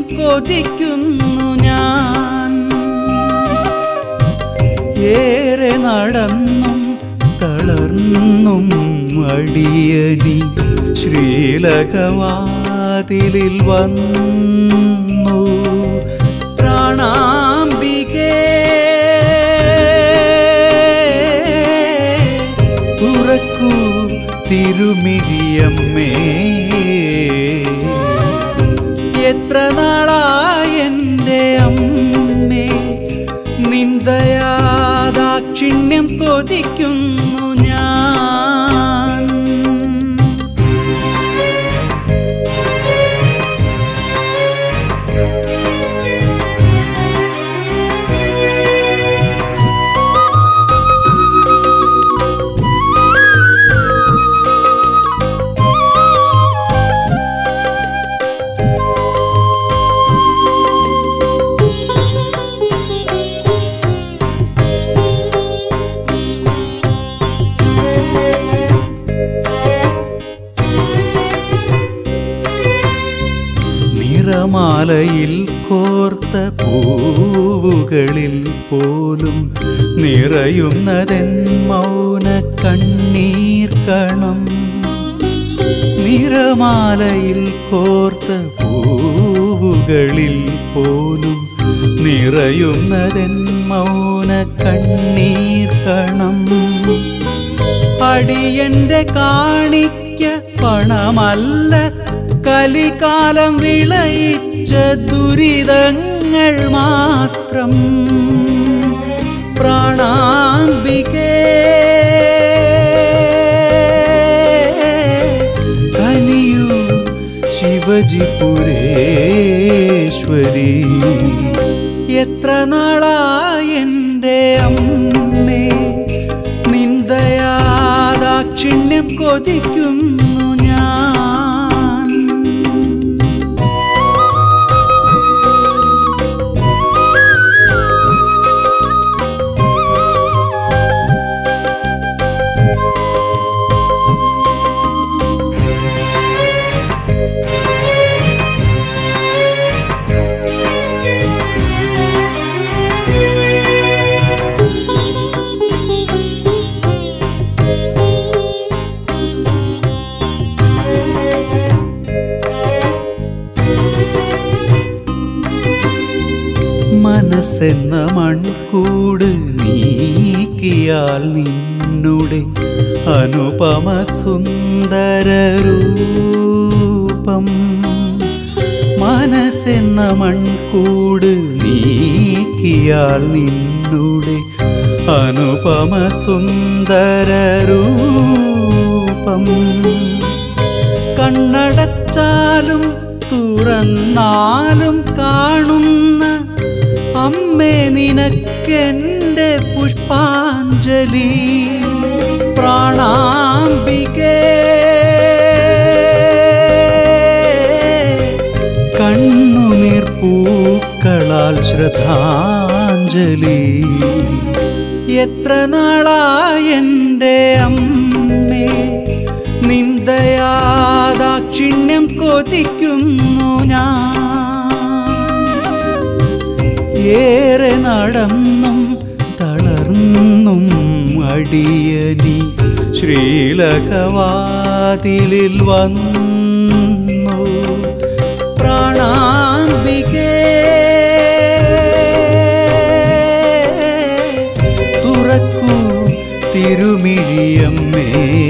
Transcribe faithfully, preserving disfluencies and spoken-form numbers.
കൊതിക്കുന്നു ഞാൻ. ഏറെ നടന്നും തളർന്നും അടിയനി ശ്രീലകവാതിലിൽ വന്നു. പ്രാണാംബികേ തുറക്കൂ തിരുമിഴിയമ്മേ. എത്ര നാളായെൻ്റെ അമ്മേ നിൻ ദയാദാക്ഷിണ്യം കൊതിക്കുന്നു ഞാൻ. നിറമാലയിൽ കോർത്ത പൂവുകളിൽ പോലും നിറയുന്നതെൻ മൗന കണ്ണീർ കണം. നിറമാലയിൽ കോർത്ത പൂവുകളിൽ പോലും നിറയുന്നതെൻ മൗന കണ്ണീർ കണം. അടിയന്റെ കാണിക്ക പണമല്ല കലികാലം വിളയിച്ച ദുരിതങ്ങൾ മാത്രം. പ്രാണാംബികേ കനിയൂ ശിവജിപുരേശ്വരി. എത്ര നാളായെൻ്റെ അമ്മേ നിൻ ദയാദാക്ഷിണ്യം കൊതിക്കുന്നു ഞാൻ. മനസ്സെന്ന മൺകൂട് നീക്കിയാൽ നിന്നുടെ അനുപമ സുന്ദര രൂപം. മനസ്സെന്ന മൺകൂട് നീക്കിയാൽ നിന്നുടെ അനുപമ സുന്ദര രൂപം. കണ്ണടച്ചാലും തുറന്നാലും കാണുന്ന അമ്മേ നിനക്കെൻ്റെ പുഷ്പാഞ്ജലി. പ്രാണാംബികേ കണ്ണുനീർ പൂക്കളാൽ ശ്രദ്ധാഞ്ജലി. എത്ര നാളായെൻ്റെ അമ്മേ നിൻ ദയാദാക്ഷിണ്യം കൊതിക്കുന്നു ഞാൻ. ഏറെ നടന്നും തളർന്നും അടിയനി ശ്രീലകവാതിലിൽ വന്നു. പ്രാണാംബികേ തുറക്കൂ തിരുമിഴിയമ്മേ.